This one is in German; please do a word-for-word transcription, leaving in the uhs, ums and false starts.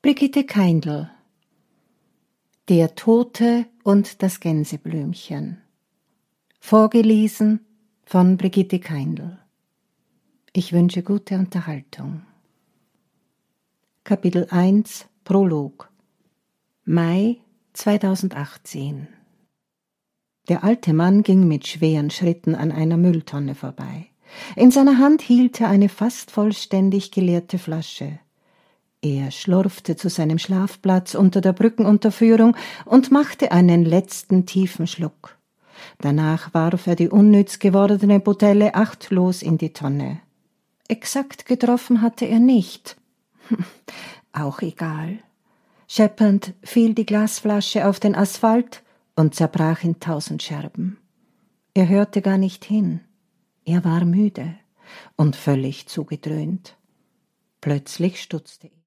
Brigitte Keindl. Der Tote und das Gänseblümchen. Vorgelesen von Brigitte Keindl. Ich wünsche gute Unterhaltung. Kapitel eins Prolog. Mai zweitausendachtzehn. Der alte Mann ging mit schweren Schritten an einer Mülltonne vorbei. In seiner Hand hielt er eine fast vollständig geleerte Flasche. Er schlurfte zu seinem Schlafplatz unter der Brückenunterführung und machte einen letzten tiefen Schluck. Danach warf er die unnütz gewordene Botelle achtlos in die Tonne. Exakt getroffen hatte er nicht. Auch egal. Scheppernd fiel die Glasflasche auf den Asphalt und zerbrach in tausend Scherben. Er hörte gar nicht hin. Er war müde und völlig zugedröhnt. Plötzlich stutzte er.